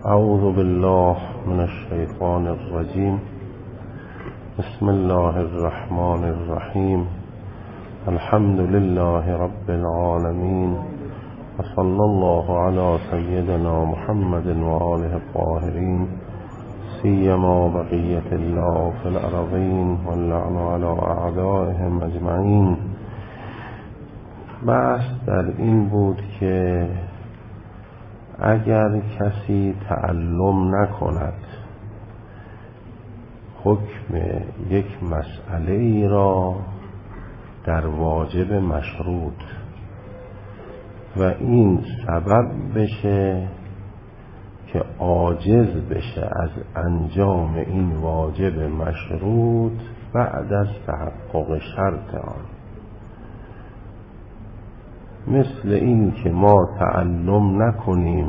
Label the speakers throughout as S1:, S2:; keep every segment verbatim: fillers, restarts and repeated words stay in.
S1: اعوذ بالله من الشیطان الرجیم. بسم الله الرحمن الرحیم. الحمد لله رب العالمین و صلی الله علی سیدنا محمد و آله الطاهرین سیما بقیة الله فی الارضین واللعن علی اعدائهم اجمعین. بحث در این بود که اگر کسی تعلم نکند حکم یک مسئله ای را در واجب مشروط و این سبب بشه که عاجز بشه از انجام این واجب مشروط بعد از تحقق شرط آن، مثل این که ما تعلم نکنیم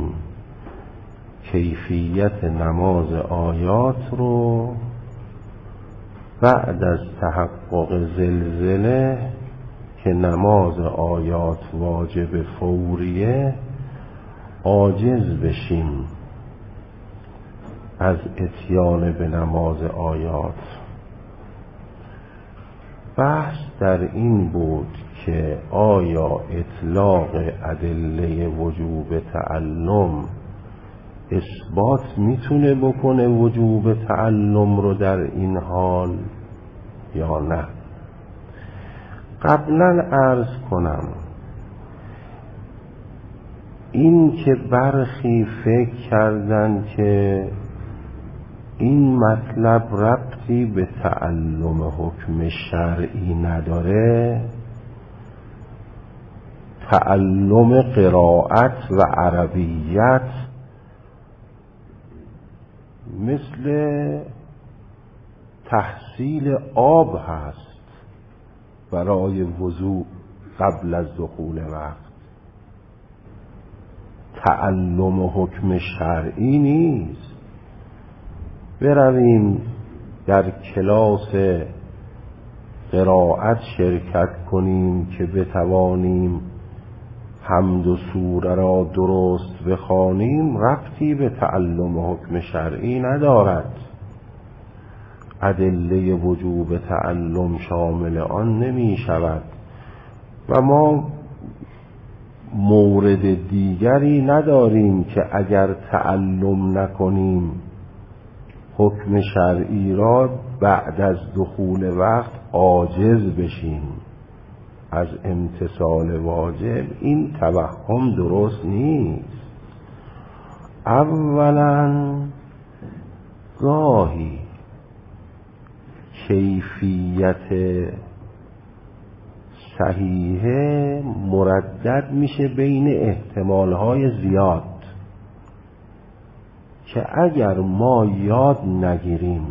S1: کیفیت نماز آیات رو بعد از تحقق زلزله که نماز آیات واجب فوریه عاجز بشیم از اتیان به نماز آیات. بحث در این بود که آیا اطلاق ادله وجوب تعلم اثبات میتونه بکنه وجوب تعلم رو در این حال یا نه؟ قبلا عرض کنم این که برخی فکر کردن که این مطلب ربطی به تعلم حکم شرعی نداره، تعلم قرائت و عربیت مثل تحصیل آب هست برای وضوء قبل از دخول وقت. تعلم حکم شرعی نیست برویم در کلاس قرائت شرکت کنیم که بتوانیم حمد و سوره را درست بخوانیم، ربطی به تعلم حکم شرعی ندارد. ادله وجوب تعلم شامل آن نمی شود و ما مورد دیگری نداریم که اگر تعلم نکنیم حکم شرعی را بعد از دخول وقت عاجز بشیم از امتثال واجب. این توهم درست نیست. اولا گاهی کیفیت صحیحه مردد میشه بین احتمالهای زیاد که اگر ما یاد نگیریم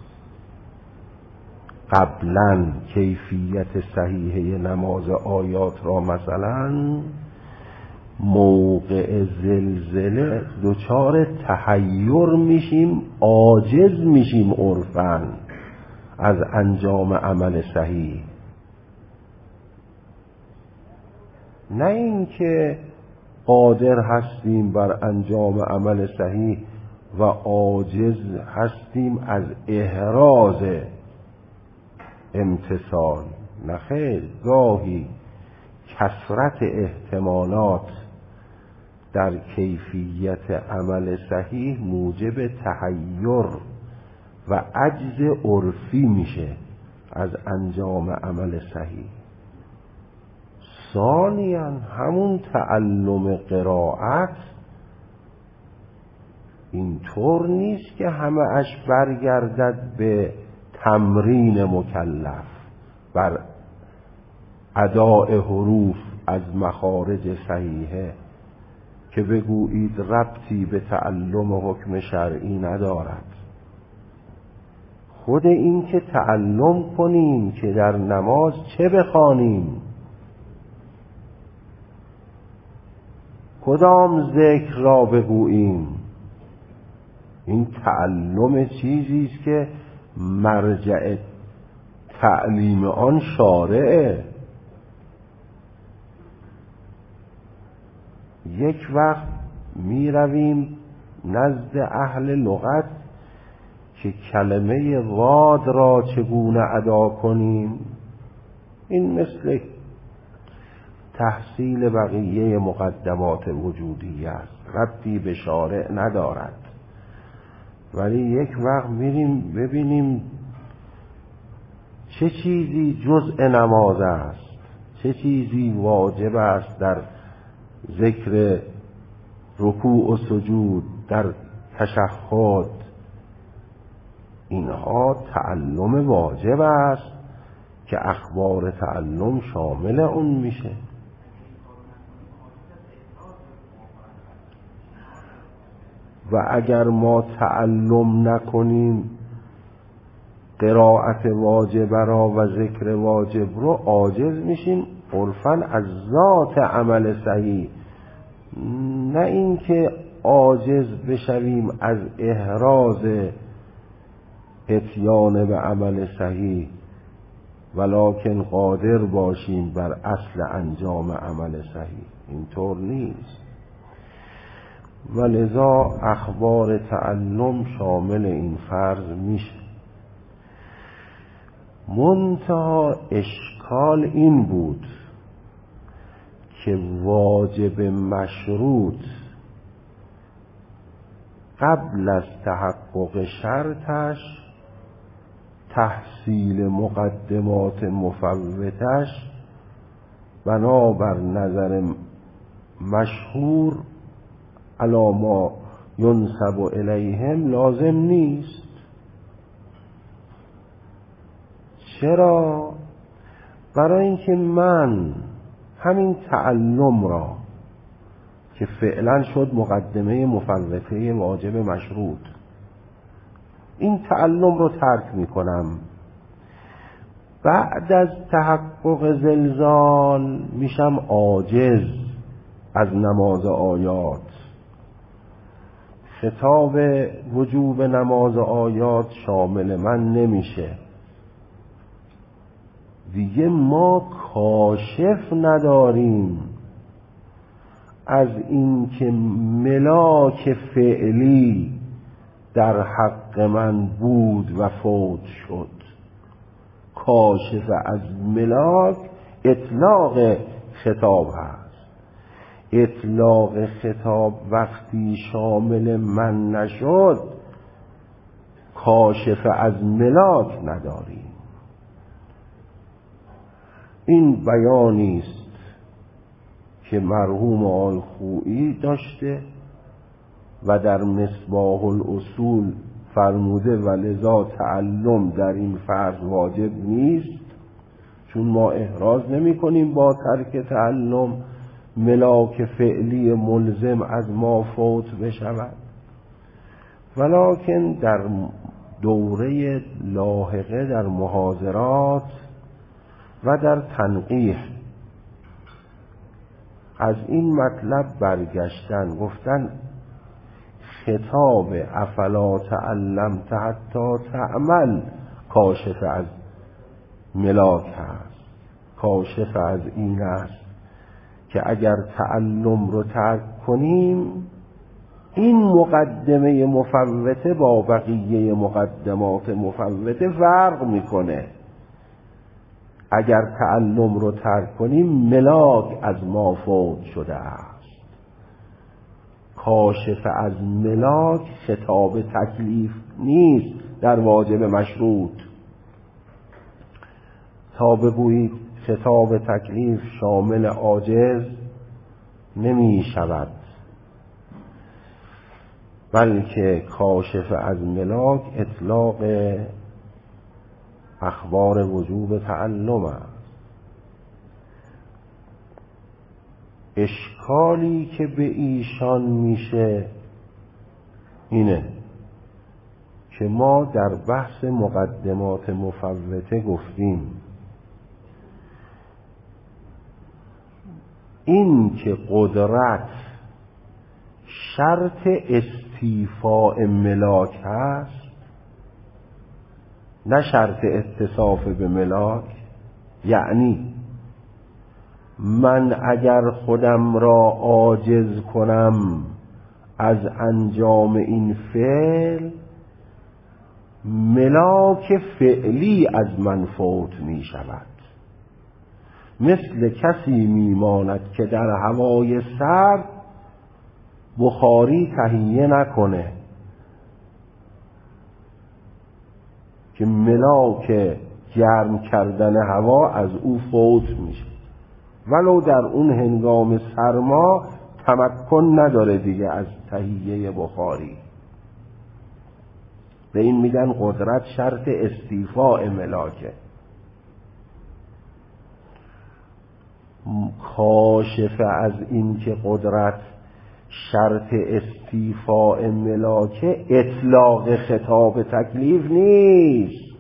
S1: قبلا کیفیت صحیحه نماز آیات را، مثلا موقع زلزله دچار تحیر میشیم، عاجز میشیم عرفاً از انجام عمل صحیح. نه اینکه قادر هستیم بر انجام عمل صحیح و عاجز هستیم از احراز امتثال. نه خیر، گاهی کثرت احتمالات در کیفیت عمل صحیح موجب تحیر و عجز عرفی میشه از انجام عمل صحیح. ثانیاً همون تعلم قرائت اینطور نیست که همه اش برگردد به تمرین مکلف بر اداء حروف از مخارج صحیحه که بگویید ربطی به تعلم حکم شرعی ندارد. خود این که تعلم کنیم که در نماز چه بخوانیم، کدام ذکر را بگوییم، این تعلم چیزی است که مرجع تعلیم آن شارعه. یک وقت می رویم نزد اهل لغت که کلمه واد را چگونه ادا کنیم، این مثل تحصیل بقیه مقدمات وجودیه است، ربطی به شارع ندارد. ولی یک وقت میریم ببینیم چه چیزی جزء نماز است، چه چیزی واجب است در ذکر رکوع و سجود، در تشهد. اینها تعلم واجب است که اخبار تعلم شامل اون میشه. و اگر ما تعلم نکنیم قرائت واجب را و ذکر واجب رو، عاجز میشیم عرفاً از ذات عمل صحیح، نه اینکه عاجز بشویم از احراز اتیان به عمل صحیح، ولکن قادر باشیم بر اصل انجام عمل صحیح. اینطور نیست. ولذا اخبار تعلم شامل این فرض میشه. منتها اشکال این بود که واجب مشروط قبل از تحقق شرطش، تحصیل مقدمات مفوتش، بنابر نظر مشهور علی ما ینسب الیهم لازم نیست. چرا؟ برای اینکه من همین تعلم را که فعلا شد مقدمه مفوته واجب مشروط، این تعلم رو ترک میکنم، بعد از تحقق زلزال میشم عاجز از نماز آیات. خطاب وجوب نماز آیات شامل من نمیشه. دیگه ما کاشف نداریم از این که ملاک فعلی در حق من بود و فوت شد. کاشف از ملاک اطلاق خطاب هست. اطلاق خطاب وقتی شامل من نشد، کاشف از ملاک نداریم. این بیانی است که مرحوم آل خویی داشته و در مصباح الاصول فرموده ولذا تعلم در این فرض واجب نیست، چون ما احراز نمی کنیم با ترک تعلم ملاک فعلی ملزم از ما فوت بشود. ولکن در دوره لاحقه در محاضرات و در تنقیح از این مطلب برگشتن، گفتن خطاب افلا تعلمت حتی تعمل کاشف از ملاک هست. کاشف از این است که اگر تعلم رو ترک کنیم، این مقدمه مفوته با بقیه مقدمات مفوته فرق میکنه. اگر تعلم رو ترک کنیم ملاک از ما فوت شده است. کاشف از ملاک خطاب تکلیف نیست در واجب مشروط. تا بگویید خطاب تکلیف شامل عاجز نمی شود، بلکه کاشف از ملاک اطلاق اخبار وجوب تعلم است. اشکالی که به ایشان میشه اینه که ما در بحث مقدمات مفوته گفتیم این که قدرت شرط استیفاء ملاک هست، نه شرط اتصاف به ملاک. یعنی من اگر خودم را عاجز کنم از انجام این فعل ملاک فعلی از من فوت می شود. مثل کسی می ماند که در هوای سرد بخاری تهیه نکنه که ملاک گرم کردن هوا از او فوت میشه، ولو در اون هنگام سرما تمکن نداره دیگه از تهیه بخاری. به این میگن قدرت شرط استیفاء ملاکه. کاشف از این که قدرت شرط استیفاء ملاکه اطلاق خطاب تکلیف نیست.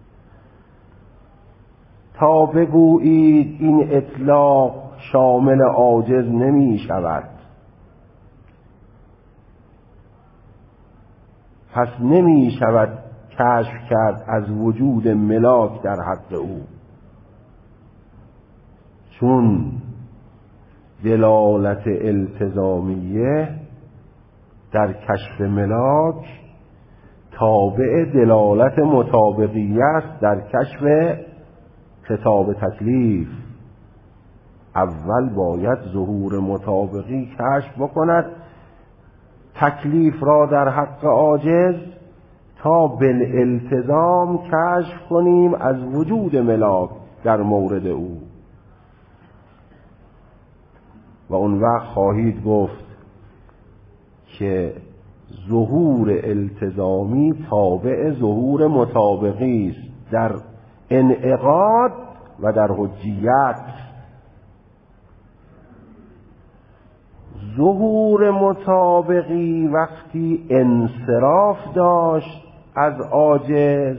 S1: تا بگویید این اطلاق شامل عاجز نمی شود، پس نمی شود کشف کرد از وجود ملاک در حق او، چون دلالت التزامیه در کشف ملاک تابع دلالت مطابقیه است در کشف خطاب تکلیف. اول باید ظهور مطابقی کشف بکند تکلیف را در حق عاجز، تا بالالتزام کشف کنیم از وجود ملاک در مورد او. و اون وقت خواهید گفت که ظهور التزامی تابع ظهور مطابقی است در انعقاد و در حجیت. ظهور مطابقی وقتی انصراف داشت از عاجز،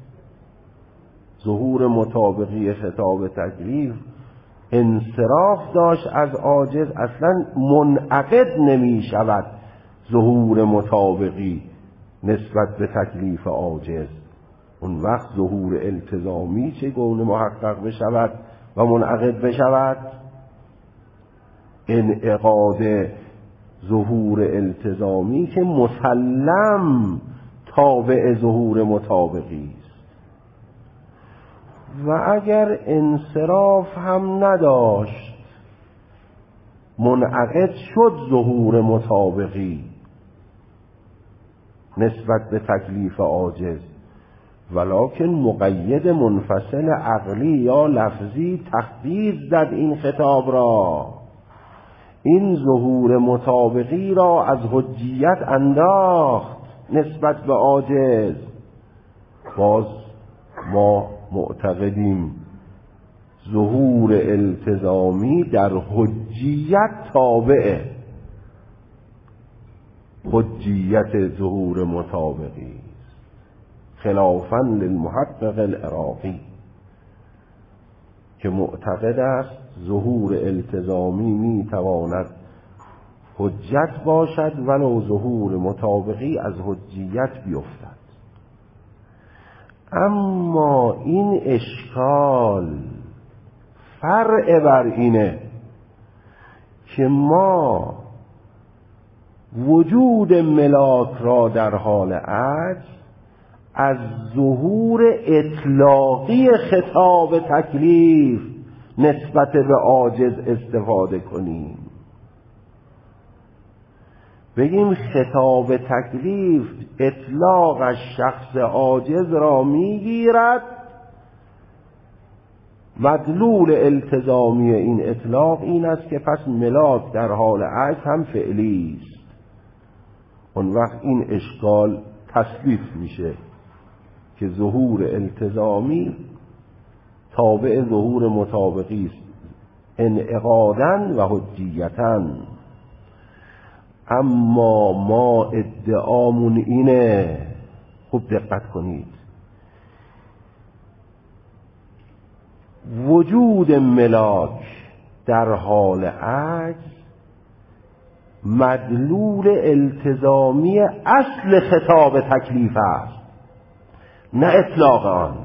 S1: ظهور مطابقی خطاب تکلیف انصراف داشت از عاجز، اصلا منعقد نمی شود ظهور مطابقی نسبت به تکلیف عاجز. اون وقت ظهور التزامی چگونه محقق بشود و منعقد بشود؟ انعقاد ظهور التزامی که مسلم تابع ظهور مطابقی است. و اگر انصراف هم نداشت منعقد شد ظهور مطابقی نسبت به تکلیف عاجز، ولکن مقید منفصل عقلی یا لفظی تخدید زد این خطاب را، این ظهور مطابقی را از حجیت انداخت نسبت به عاجز. باز ما معتقدیم ظهور التزامی در حجیت تابعه حجیت ظهور مطابقی، خلافاً للمحقق العراقی که معتقد است ظهور التزامی می تواند حجت باشد ولو ظهور مطابقی از حجیت بیفتد. اما این اشکال فرع بر اینه که ما وجود ملاک را در حال عجز از ظهور اطلاقی خطاب تکلیف نسبت به عاجز استفاده کنیم. بگیم خطاب تکلیف اطلاق از شخص عاجز را میگیرد، مدلول التزامی این اطلاق این است که پس ملاک در حال عجز هم فعلی است. اون وقت این اشکال تسلیف میشه که ظهور التزامی تابع ظهور مطابقی است انعقاداً و حجیتاً. اما ما ادعامون اینه، خوب دقت کنید، وجود ملاک در حال عجز مدلول التزامی اصل خطاب تکلیف است، نه اطلاق آن.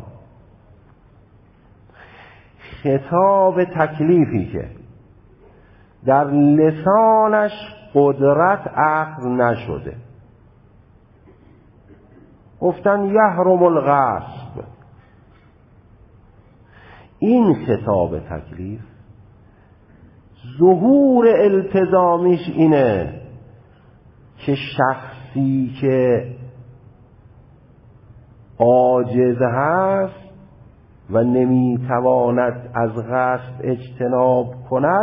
S1: خطاب تکلیفی که در لسانش قدرت عقل نشده. گفتن یحرم الغصب. این خطاب تکلیف ظهور التزامیش اینه که شخصی که عاجز هست و نمیتواند از غصب اجتناب کند،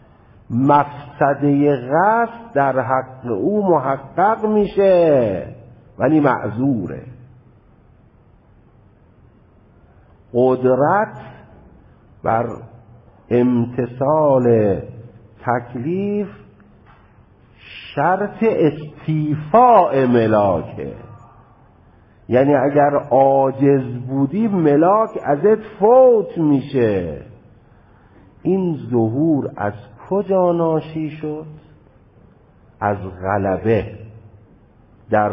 S1: مفسده غصب در حق او محقق میشه ولی معذوره. قدرت بر امتثال تکلیف شرط استیفاء ملاکه، یعنی اگر عاجز بودی ملاک ازت فوت میشه. این ظهور از کجا ناشی شد؟ از غلبه در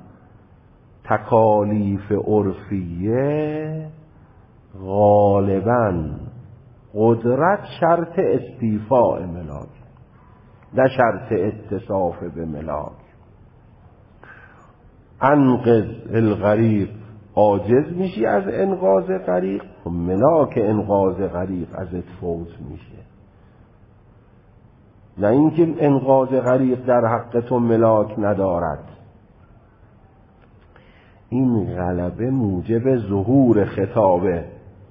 S1: تکالیف عرفیه. غالباً قدرت شرط استیفاء ملاک، نه شرط اتصاف به ملاک. انقذ الغریق، عاجز میشی از انقاذ غریق، ملاک انقاذ غریق ازت فوت میشه. نه اینکه انقاذ غریق در حق تو ملاک ندارد. این غلبه موجب ظهور خطابه.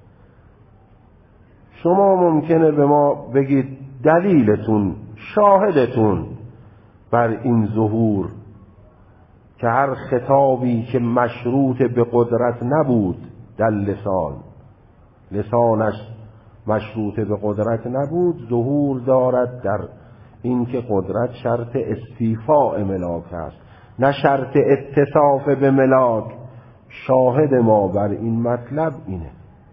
S1: شما ممکنه به ما بگید دلیلتون، شاهدتون بر این ظهور که هر خطابی که مشروط به قدرت نبود در لسان، لسانش مشروط به قدرت نبود، ظهور دارد در این که قدرت شرط استیفاء ملاک است، نه شرط اتصاف به ملاک. شاهد ما بر این مطلب اینه.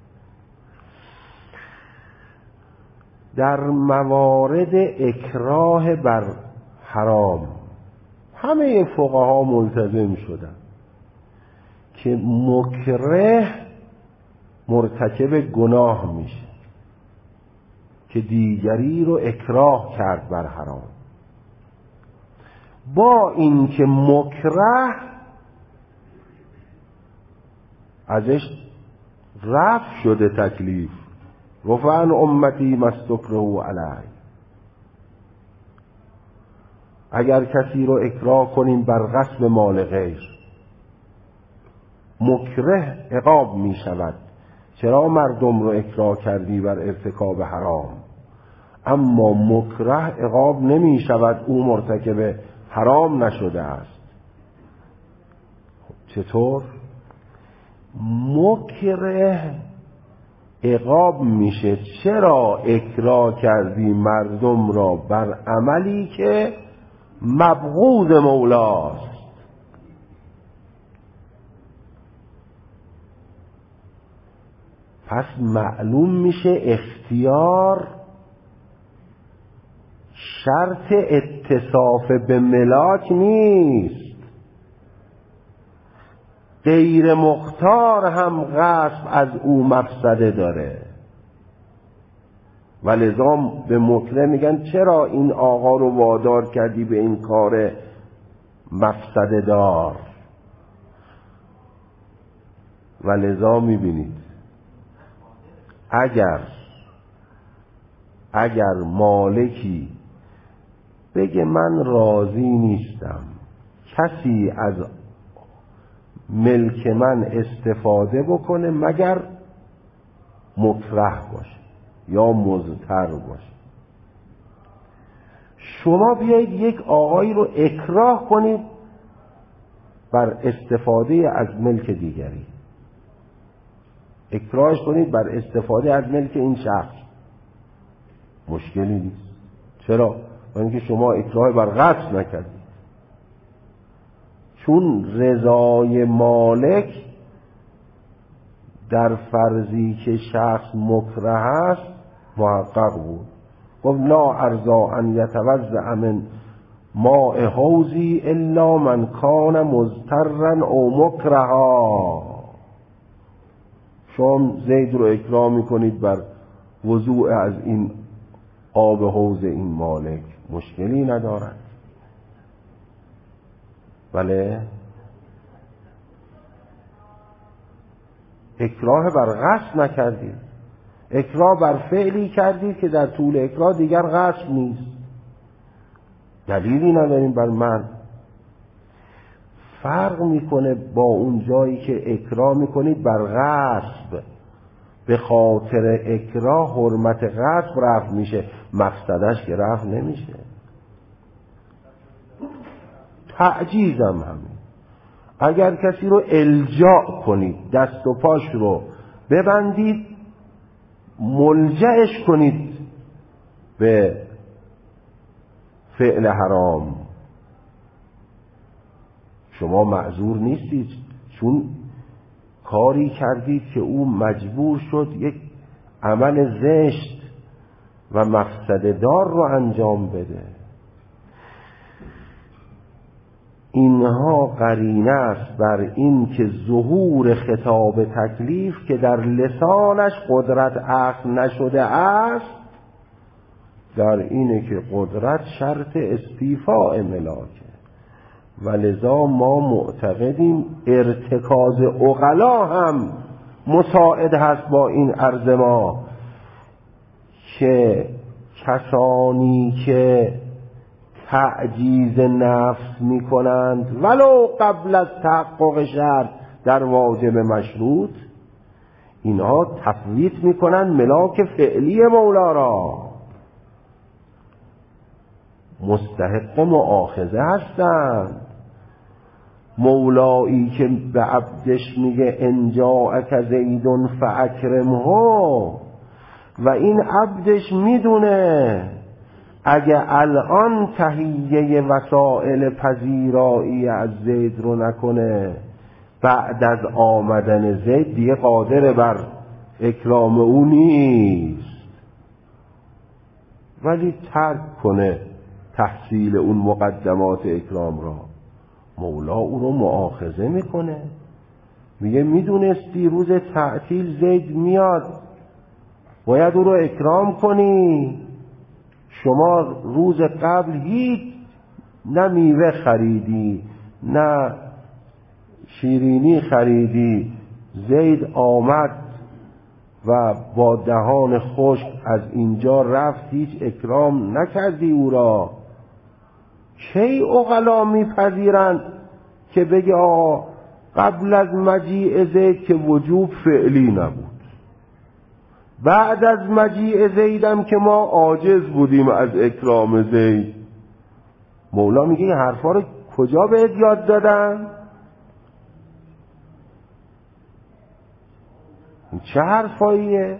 S1: در موارد اکراه بر حرام همه فقها ملتزم شدن که مکره مرتکب گناه میشه که دیگری رو اکراه کرد بر حرام. با اینکه مکره ازش رفع شده تکلیف، رفعن امتی مستکرهو علی. اگر کسی رو اکراه کنیم بر غصب مال غیر، مکره عقاب می شود. چرا مردم رو اکراه کردی بر ارتکاب حرام؟ اما مکره عقاب نمی شود، او مرتکب حرام نشده است. چطور؟ مکره عقاب میشه. چرا اکراه کردی مردم را بر عملی که مبغوض مولاست؟ پس معلوم میشه اختیار شرط اتصاف به ملاک نیست. غیر مختار هم غصب از او مفسده داره. ولذا به مکره میگن چرا این آقا رو وادار کردی به این کار مفسده دار؟ ولذا میبینید اگر اگر مالکی بگه من راضی نیستم کسی از ملک من استفاده بکنه مگر مکره باشه یا مضطر باشه، شما بیایید یک آقایی رو اکراه کنید بر استفاده از ملک دیگری، اکراهش کنید بر استفاده از ملک این شخص، مشکلی نیست. چرا؟ برای اینکه شما اکراه بر غصب نکردید. چون رضای مالک در فرضی که شخص مکره است محقق بود. گفت لا ارضا ان یتوضأ من ماء حوضی الا من کان مضطرا او مکرها. شما زید رو اکراه میکنید بر وضوء از این آب حوض این مالک، مشکلی ندارد. بله، اکراه بر قصد نکردید، اکراه بر فعلی کردید که در طول اکراه دیگر قصد نیست، دلیلی نداریم بر من. فرق میکنه با اون جایی که اکراه میکنید بر غصب، به خاطر اکراه حرمت غصب رفع میشه، مقصدش که رفع نمیشه. تعجیزم همین، اگر کسی رو الجاء کنید، دست و پاش رو ببندید، ملجأش کنید به فعل حرام، شما معذور نیستید، چون کاری کردید که او مجبور شد یک عمل زشت و مفسده دار رو انجام بده. اینها قرینه است بر این که ظهور خطاب تکلیف که در لسانش قدرت عقل نشده است، در اینه که قدرت شرط استیفاء ملاکه، و لذا ما معتقدیم ارتکاز عقلا هم مساعد هست با این عرض ما که کسانی که تعجیز نفس می کنند ولو قبل از تحقق شرط در واجب مشروط، اینها تفویت می کنند ملاک فعلی مولا را، مستحق مؤاخذه هستند. مولایی که به عبدش میگه ان جاءک زید فاکرمه، و این عبدش میدونه اگه الان تهیه وسائل پذیرایی از زید رو نکنه، بعد از آمدن زید دیگه قادر بر اکرام او نیست، ولی ترک کنه تحصیل اون مقدمات اکرام را، مولا او رو مؤاخذه میکنه، میگه میدونستی روز تعطیل زید میاد، باید او رو اکرام کنی، شما روز قبل هیچ نه میوه خریدی نه شیرینی خریدی، زید آمد و با دهان خشک از اینجا رفت، هیچ اکرام نکردی او را. کی عقلا میپذیرند که بگه آقا قبل از مجیء زید که وجوب فعلی نبود، بعد از مجیء زیدم که ما عاجز بودیم از اکرام زید. مولا میگه این حرفا رو کجا بهت یاد دادن؟ چه حرفاییه؟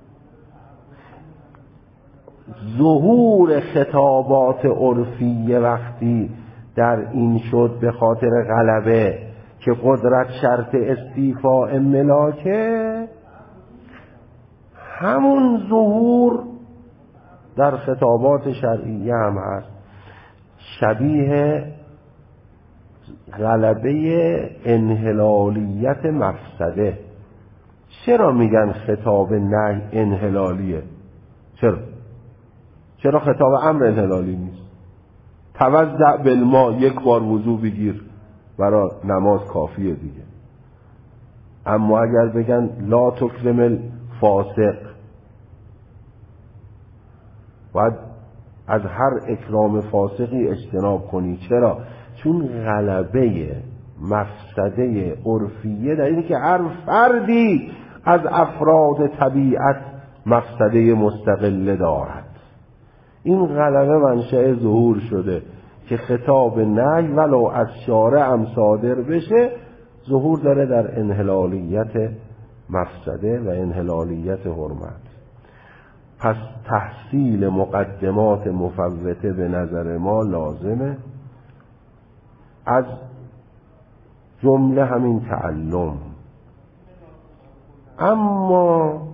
S1: ظهور خطابات عرفی وقتی در این شد به خاطر غلبه که قدرت شرط استیفاء ملاکه، همون ظهور در خطابات شرعیه هم هست، شبیه غلبه انحلالیت مفسده. چرا میگن خطاب نهی انحلالیه؟ چرا؟ چرا خطاب امر انحلالی نیست؟ توضع بالماء، یک بار وضو بگیر برای نماز کافیه دیگه. اما اگر بگن لا تکرم الفاسق، باید از هر اکرام فاسقی اجتناب کنی. چرا؟ چون غلبه مفسده عرفیه در اینه که هر فردی از افراد طبیعت مفسده مستقل دارد. این غلبه منشأ ظهور شده که خطاب نهی ولو از شارع هم صادر بشه ظهور داره در انحلالیت مفسده و انحلالیت حرمت. پس تحصیل مقدمات مفوته به نظر ما لازمه، از جمله همین تعلم. اما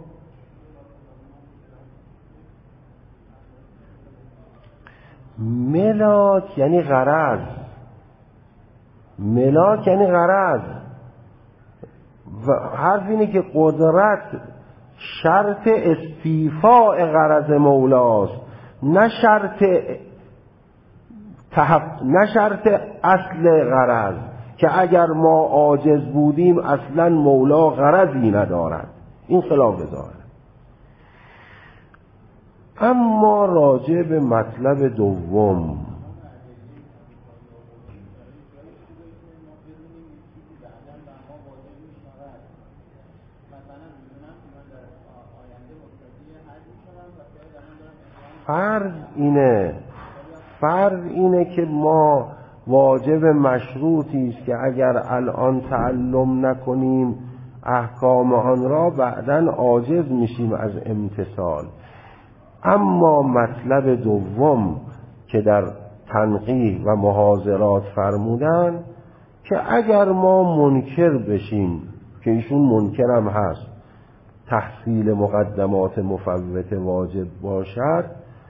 S1: ملاک یعنی غرض، ملاک یعنی غرض، و حرف اینه که قدرت شرط استیفاء غرض مولاست، نه شرط تحق... نه شرط اصل غرض که اگر ما عاجز بودیم اصلا مولا غرضی ندارد، این خلاف ظاهر. اما راجع به مطلب دوم، فرض اینه فرض اینه که ما واجب مشروطی است که اگر الان تعلم نکنیم احکام آن را بعداً عاجز میشیم از امتثال. اما مطلب دوم که در تنقیح و محاضرات فرمودن که اگر ما منکر بشیم، که ایشون منکر هم هست، تحصیل مقدمات مفوت واجب باشد،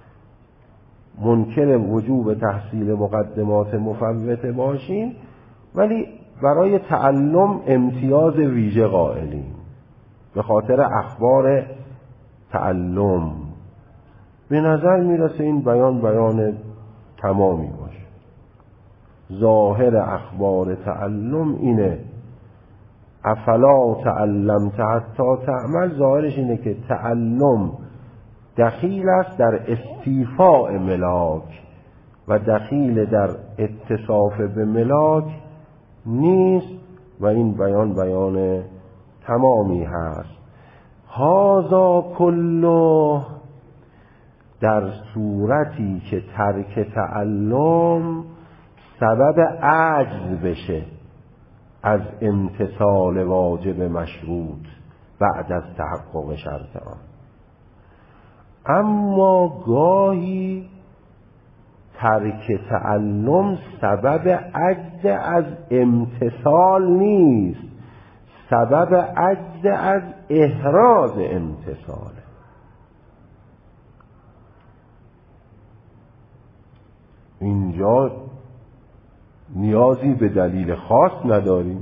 S1: منکر وجوب تحصیل مقدمات مفوت باشیم، ولی برای تعلم امتیاز ویژه قائلیم به خاطر اخبار تعلم. به نظر میرسه این بیان بیان تمامی باشه. ظاهر اخبار تعلم اینه افلا تعلمت حتی تعمل، ظاهرش اینه که تعلم دخیل است در استیفاء ملاک و دخیل در اتصاف به ملاک نیست و این بیان بیان تمامی هست. هذا کله در صورتی که ترک تعلم سبب عجز بشه از امتثال واجب مشروط بعد از تحقق شرط آن. اما گاهی ترک تعلم سبب عجز از امتثال نیست، سبب عجز از احراز امتثال. اینجا نیازی به دلیل خاص نداریم.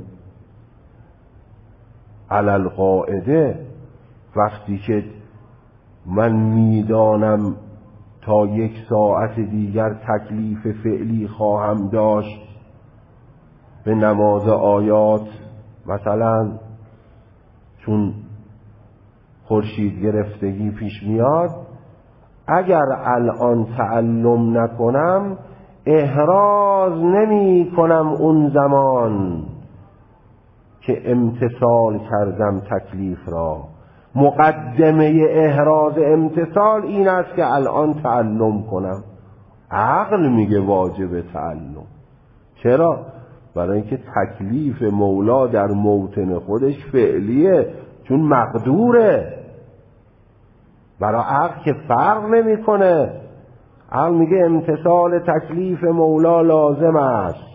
S1: علل قاعده وقتی که من میدانم تا یک ساعت دیگر تکلیف فعلی خواهم داشت به نماز آیات، مثلا چون خورشید گرفتگی پیش میاد، اگر الان تعلم نکنم احراز نمی کنم اون زمان که امتثال کردم تکلیف را. مقدمه احراز امتثال این است که الان تعلم کنم. عقل میگه واجب تعلم. چرا؟ برای اینکه تکلیف مولا در موطن خودش فعلیه، چون مقدوره. برای عقل که فرق نمیکنه. عقل میگه امتثال تکلیف مولا لازم است.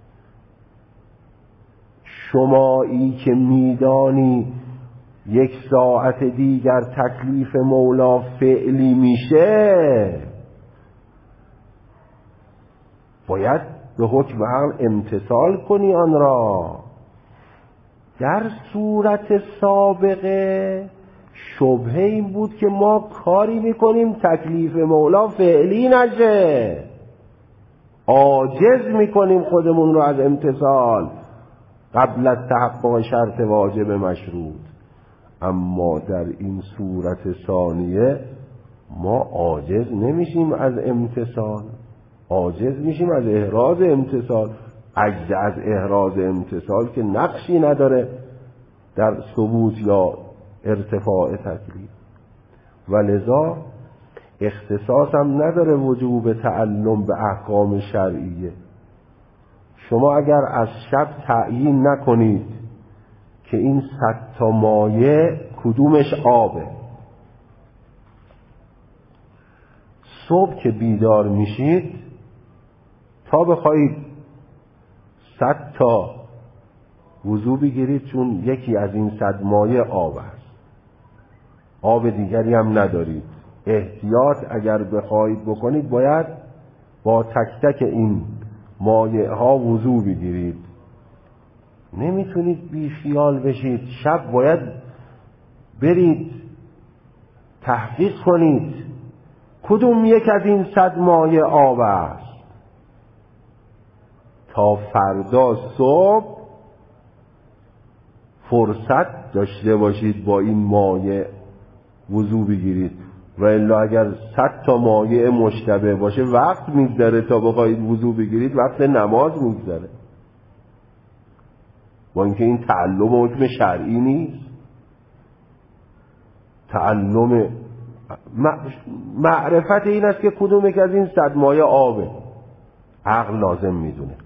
S1: شمایی که میدانی یک ساعت دیگر تکلیف مولا فعلی میشه، باید به حکم عقل امتثال کنی آن را. در صورت سابقه شبهه این بود که ما کاری میکنیم تکلیف مولا فعلی نشه، عاجز میکنیم خودمون رو از امتثال قبل از تحقق شرط واجب مشروط. اما در این صورت ثانیه ما عاجز نمیشیم از امتثال، عاجز میشیم از احراز امتثال. عجز از احراز امتثال که نقشی نداره در ثبوت یا ارتفاع تکلیف، و لذا اختصاص هم نداره وجوب تعلم به احکام شرعیه. شما اگر از شب تعیین نکنید که این صد تا مایه کدومش آبه، صبح که بیدار میشید تا بخواید صد تا وضو بگیرید، چون یکی از این صد مایه آب است، آب دیگری هم ندارید. احتیاط اگر بخواید بکنید باید با تک تک این مایه ها وضو بگیرید. نمیتونید بی خیال بشید. شب باید برید تحقیق کنید کدوم یک از این صد مایه آب است. تا فردا صبح فرصت داشته باشید با این مایع وضو بگیرید، و الا اگر صد تا مایع مشتبه باشه وقت میگذره تا بخواید وضو بگیرید، وقت نماز میگذره. با اینکه این تعلم حکم شرعی نیست، تعلم معرفت این است که کدوم یک از این صد مایع آبه، عقل لازم میدونه.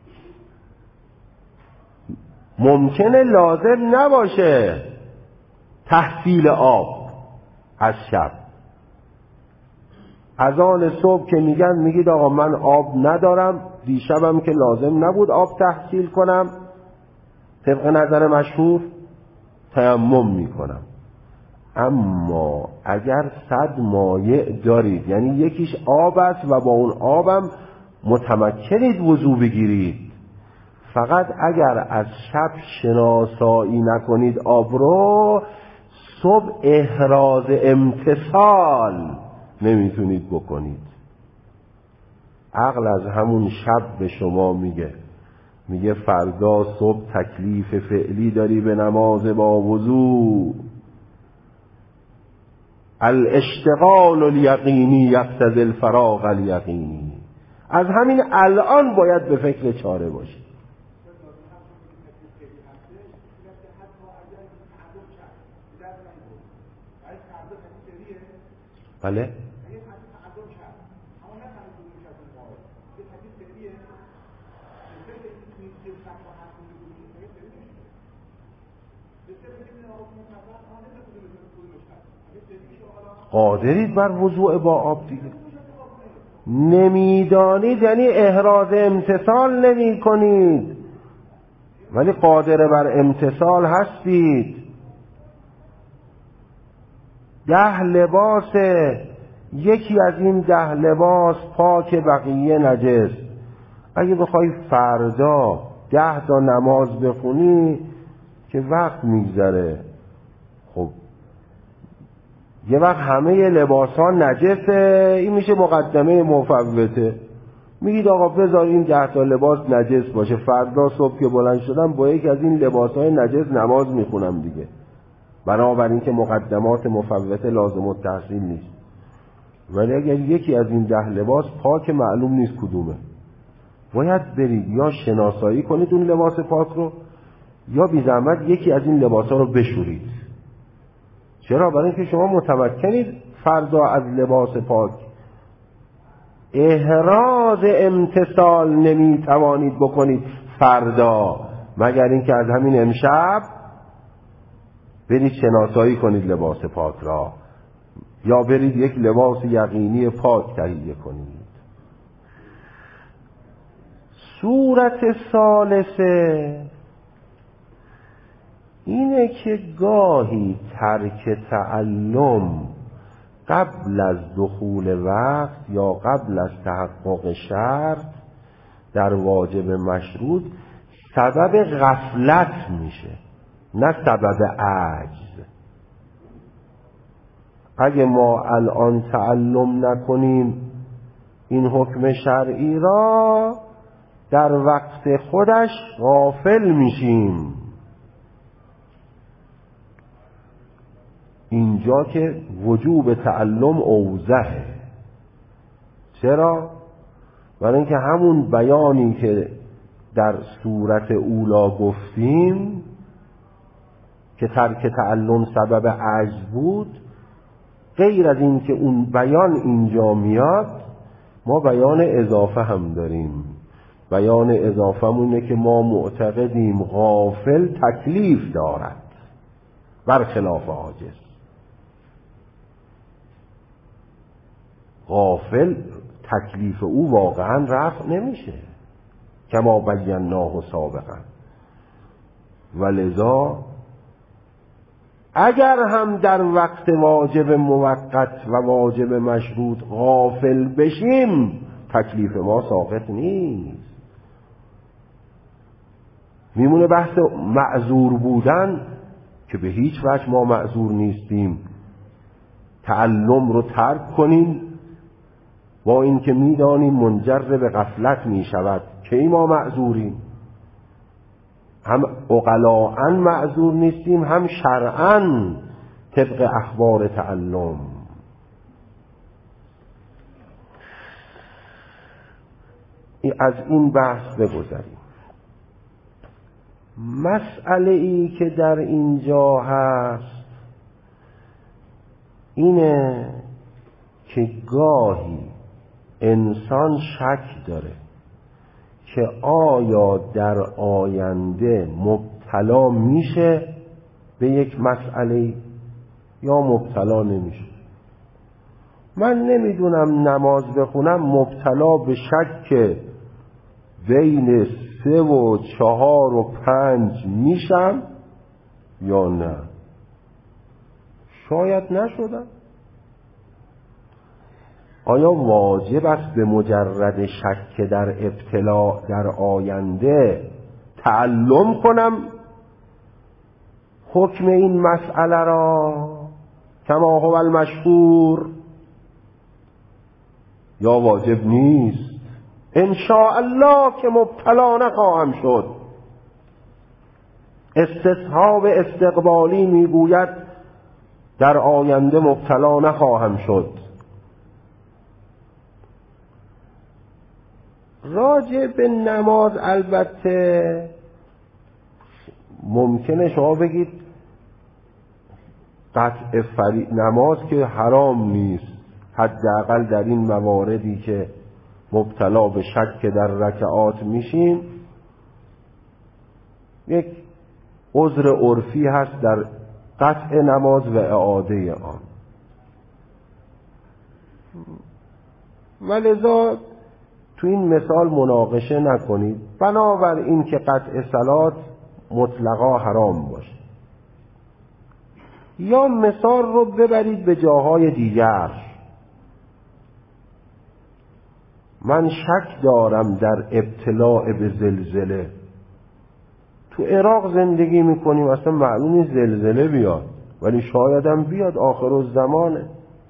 S1: ممکنه لازم نباشه تحصیل آب از شب، از آن صبح که میگن میگید آقا من آب ندارم، دیشبم که لازم نبود آب تحصیل کنم، طبق نظر مشهور تیمم میکنم. اما اگر صد مایع دارید، یعنی یکیش آب است و با اون آبم متمکنید وضو بگیرید، فقط اگر از شب شناسایی نکنید آب رو، صبح احراز امتثال نمیتونید بکنید. عقل از همون شب به شما میگه میگه فردا صبح تکلیف فعلی داری به نماز با وضو. الاشتغال الیقینی یقتضی الفراغ الیقینی. از همین الان باید به فکر چاره باشید. بله؟ قادرید بر وضوء با آب دیگه. نمیدانید یعنی احراز امتثال نمی کنید، ولی قادر بر امتثال هستید. ده لباس، یکی از این ده لباس پاک بقیه نجس. اگه بخوای فردا ده تا نماز بخونی که وقت میگذره، خب یه وقت همه لباس ها نجسه، این میشه مقدمه مفوته. میگید آقا بذار این ده تا لباس نجس باشه، فردا صبح که بلند شدم با یک از این لباس های نجس نماز میخونم دیگه. بنابراین که مقدمات مفوته لازم التحصیل نیست. ولی اگر یکی از این ده لباس پاک معلوم نیست کدومه، باید برید یا شناسایی کنید اون لباس پاک رو، یا بی زحمت یکی از این لباس ها رو بشورید. چرا؟ برای اینکه شما متمکنید فردا از لباس پاک. احراز امتثال نمی توانید بکنید فردا، مگر اینکه از همین امشب برید شناسایی کنید لباس پاک را، یا برید یک لباس یقینی پاک تهیه کنید. صورت ثالثه اینه که گاهی ترک تعلم قبل از دخول وقت یا قبل از تحقق شرط در واجب مشروط سبب غفلت میشه، نه سبب عجز. اگه ما الان تعلم نکنیم این حکم شرعی را، در وقت خودش غافل میشیم. اینجا که وجوب تعلم اوضحه. چرا؟ برای اینکه همون بیانی که در صورت اولا گفتیم که ترک تعلم سبب عجز بود، غیر از این که اون بیان اینجا میاد، ما بیان اضافه هم داریم. بیان اضافه مونه که ما معتقدیم غافل تکلیف دارد برخلاف عاجز. غافل تکلیف او واقعا رفع نمیشه کما بیناه سابقا. ولذا اگر هم در وقت واجب موقت و واجب مشروط غافل بشیم، تکلیف ما ساقط نیست. میمونه بحث معذور بودن که به هیچ وجه ما معذور نیستیم. تعلم رو ترک کنیم با این که میدانیم منجر به غفلت می شود، کی ما معذوریم؟ هم عقلاء معذور نیستیم، هم شرعاً طبق اخبار تعلم. از این بحث بگذریم. مسئله ای که در اینجا هست اینه که گاهی انسان شک داره که آیا در آینده مبتلا میشه به یک مسئله یا مبتلا نمیشه. من نمیدونم نماز بخونم مبتلا به شک بین سه و چهار و پنج میشم یا نه. شاید نشدم. آیا واجب است به مجرد شک در ابتلا در آینده تعلم کنم حکم این مسئله را کما هو المشهور، یا واجب نیست؟ ان شاء الله که مبتلا نخواهم شد. استصحاب استقبالی میگوید در آینده مبتلا نخواهم شد. راجع به نماز البته ممکنه شما بگید قطع فری... نماز که حرام نیست، حداقل در این مواردی که مبتلا به شک در رکعات میشیم یک عذر عرفی هست در قطع نماز و اعاده آن. ولذا تو این مثال مناقشه نکنید، بنابراین که قطع صلات مطلقا حرام باشه. یا مثال رو ببرید به جاهای دیگر. من شک دارم در ابتلاء به زلزله. تو عراق زندگی میکنیم، اصلا معلومی زلزله بیاد، ولی شاید هم بیاد، آخر الزمانه.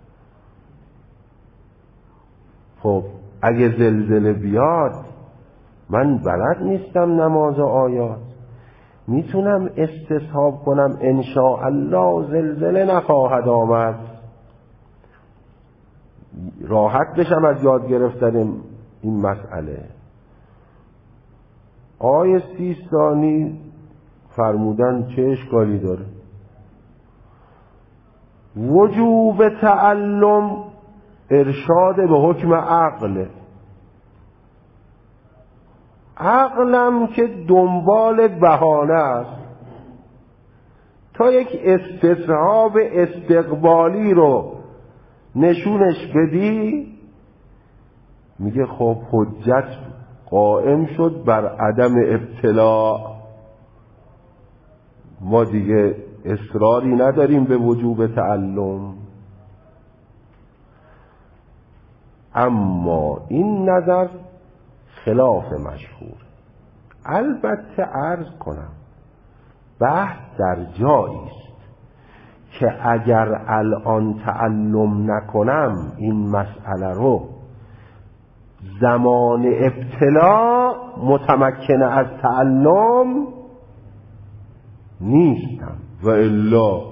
S1: خب اگه زلزله بیاد من بلد نیستم نماز و آیات، میتونم استصحاب کنم ان شاء الله زلزله نخواهد آمد، راحت بشم از یاد گرفتن این مسئله. آیه سیستانی فرمودن چه اشکالی داره؟ وجوب تعلم ارشاد به حکم عقل. عقلم که دنبال بهانه است تا یک استصحاب استقبالی رو نشونش بدی، میگه خب حجت قائم شد بر عدم ابتلا، ما دیگه اصراری نداریم به وجوب تعلم. اما این نظر خلاف مشهور. البته عرض کنم بحث در جایی است که اگر الان تعلم نکنم این مسئله رو زمان ابتلا متمکن از تعلم نیستم، و الا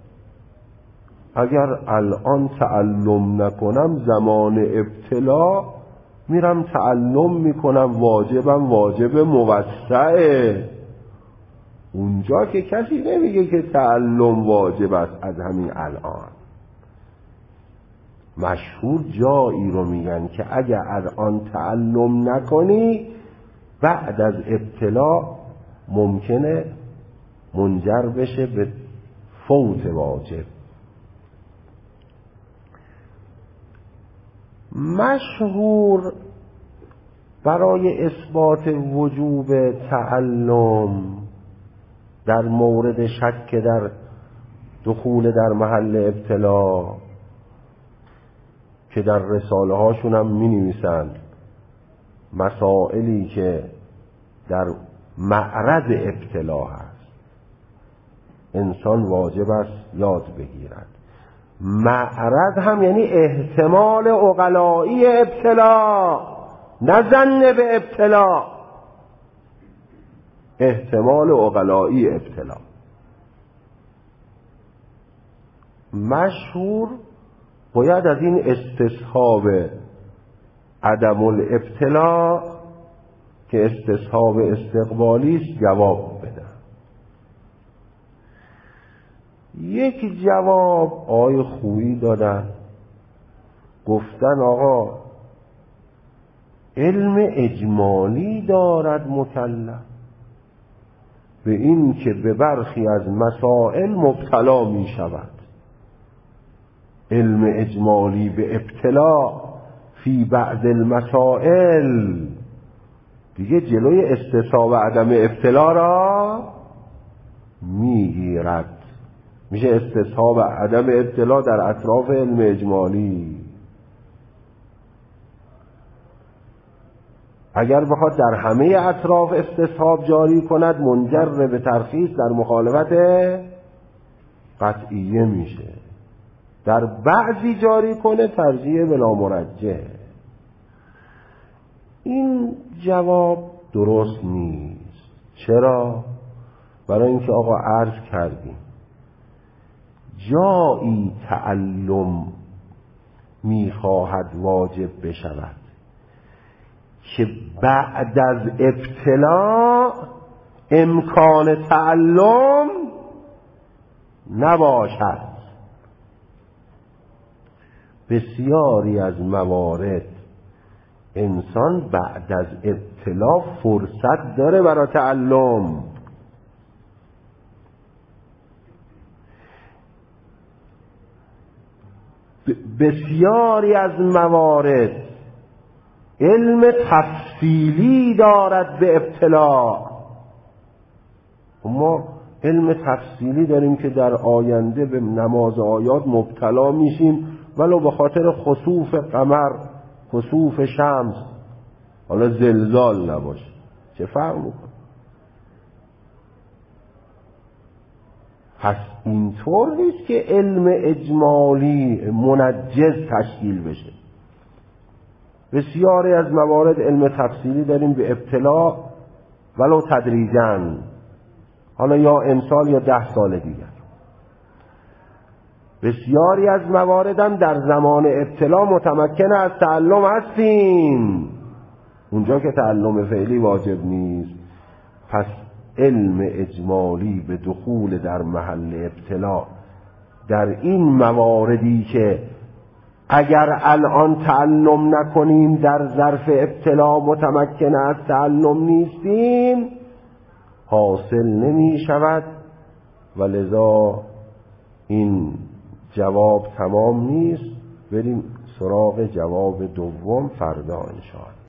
S1: اگر الان تعلم نکنم زمان ابتلا میرم تعلم میکنم، واجبم واجب موسعه. اونجا که کسی نمیگه که تعلم واجب است از همین الان. مشهور جایی رو میگن که اگر الان تعلم نکنی بعد از ابتلا ممکنه منجر بشه به فوت واجب. مشهور برای اثبات وجوب تعلم در مورد شک در دخول در محل ابتلا که در رساله هاشون هم می نویسند مسائلی که در معرض ابتلا هست انسان واجب است یاد بگیرد. معرض هم یعنی احتمال عقلایی ابتلا، نه ظن به ابتلا. احتمال عقلایی ابتلا. مشهور باید از این استصحاب عدم الابتلا که استصحاب استقبالی است جواب بدن. یک جواب آقای خویی دادن، گفتن آقا علم اجمالی دارد مکلف به این که به برخی از مسائل مبتلا می شود. علم اجمالی به ابتلا فی بعض المسائل دیگه جلوی استصحاب عدم ابتلا را میگیرد. میشه استصحاب عدم ابتلا در اطراف علم اجمالی. اگر بخواد در همه اطراف استصحاب جاری کند منجر به ترخیص در مخالفت قطعیه میشه. در بعضی جاری کنه ترجیح بلا مرجح. این جواب درست نیست. چرا؟ برای اینکه آقا عرض کردیم جایی تعلم میخواهد واجب بشود که بعد از ابتلا امکان تعلم نباشد. بسیاری از موارد انسان بعد از ابتلا فرصت داره برای تعلم. بسیاری از موارد علم تفصیلی دارد به ابتلا. ما علم تفصیلی داریم که در آینده به نماز آیات مبتلا میشیم ولو به خاطر خسوف قمر، خسوف شمس، حالا زلزال نباشه، چه فرق میکنه؟ پس اینطور نیست که علم اجمالی منجز تشکیل بشه. بسیاری از موارد علم تفصیلی داریم به ابتلا ولو تدریجاً، حالا یا امسال یا ده سال دیگر. بسیاری از مواردم در زمان ابتلا متمکن از تعلم هستیم اونجا که تعلم فعلی واجب نیست. پس علم اجمالی به دخول در محل ابتلا در این مواردی که اگر الان تعلم نکنیم در ظرف ابتلا متمکن از تعلم نیستیم حاصل نمی شود و لذا این جواب تمام نیست. بریم سراغ جواب دوم فردا انشاءالله.